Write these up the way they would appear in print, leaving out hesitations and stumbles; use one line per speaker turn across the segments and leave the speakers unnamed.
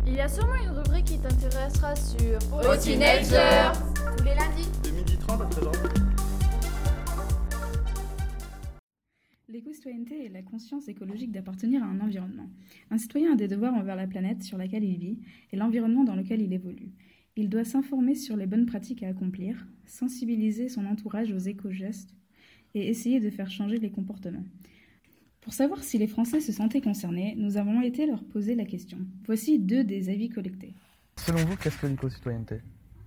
Il y a sûrement une rubrique qui t'intéressera sur
Aux teenagers.
tous les lundis.
De 12h30 à 13h.
L'éco-citoyenneté est la conscience écologique d'appartenir à un environnement. Un citoyen a des devoirs envers la planète sur laquelle il vit et l'environnement dans lequel il évolue. Il doit s'informer sur les bonnes pratiques à accomplir, sensibiliser son entourage aux éco-gestes et essayer de faire changer les comportements. Pour savoir si les Français se sentaient concernés, nous avons été leur poser la question. Voici 2 des avis collectés.
Selon vous, qu'est-ce que l'éco-citoyenneté ?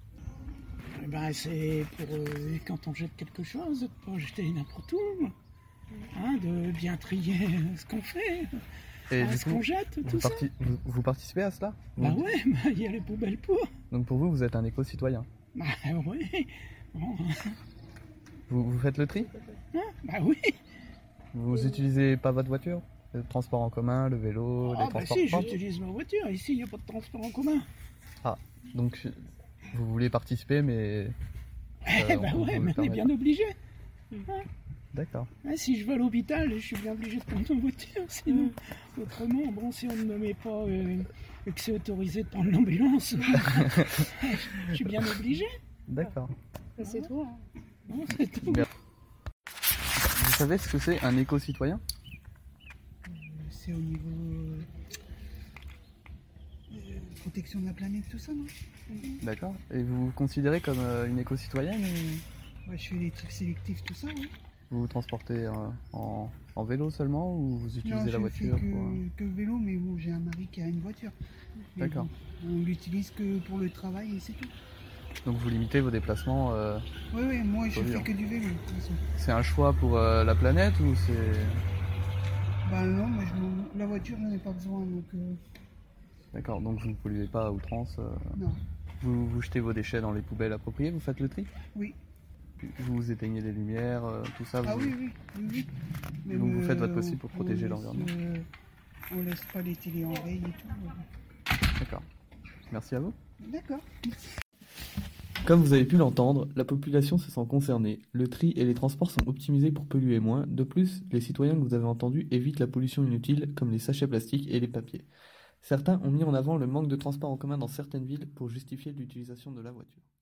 C'est pour quand on jette quelque chose, de ne pas jeter n'importe où, de bien trier ce qu'on fait,
Et du
ce
coup,
qu'on jette, tout ça.
vous participez à cela ?
Bah ouais, il y a les poubelles pour.
Donc pour vous, vous êtes un éco-citoyen.
Bah ouais, bon,
Vous faites le tri ?
bah oui.
Vous utilisez pas votre voiture ? Le transport en commun, le vélo, les
Bah
transports
si,
propres ?
j'utilise ma voiture, ici il n'y a pas de transport en commun.
Donc vous voulez participer, mais...
Bah ouais, mais on est bien obligé.
D'accord.
Si je vais à l'hôpital, je suis bien obligé de prendre ma voiture, sinon, autrement, bon, si on ne me met pas et que c'est autorisé de prendre l'ambulance, je suis bien obligé.
D'accord.
C'est tout.
Non, c'est tout.
Vous savez ce que c'est un éco-citoyen ?
C'est au niveau protection de la planète, tout ça, non?
D'accord. Et vous vous considérez comme une éco-citoyenne ou
Ouais, je fais les trucs sélectifs, tout ça, oui.
vous vous transportez en vélo seulement ou vous utilisez
Non,
la
je
voiture
fais
pour...
que vélo, mais bon, j'ai un mari qui a une voiture. Mais
D'accord.
bon, on l'utilise que pour le travail et c'est tout.
Donc vous limitez vos déplacements.
Oui, moi je
Polluant.
fais que du vélo, de toute façon.
C'est un choix pour la planète ou c'est...
Bah non, mais la voiture, j'en ai pas besoin, donc
D'accord, donc vous ne polluez pas à outrance.
non.
Vous jetez vos déchets dans les poubelles appropriées, vous faites le tri ?
Oui.
Vous éteignez les lumières, tout ça
Ah
vous...
oui. Même,
Donc vous faites votre possible pour protéger l'environnement.
On laisse pas les télés en veille et tout.
D'accord. Merci à vous.
D'accord.
Comme vous avez pu l'entendre, la population se sent concernée. Le tri et les transports sont optimisés pour polluer moins. De plus, les citoyens que vous avez entendus évitent la pollution inutile comme les sachets plastiques et les papiers. Certains ont mis en avant le manque de transports en commun dans certaines villes pour justifier l'utilisation de la voiture.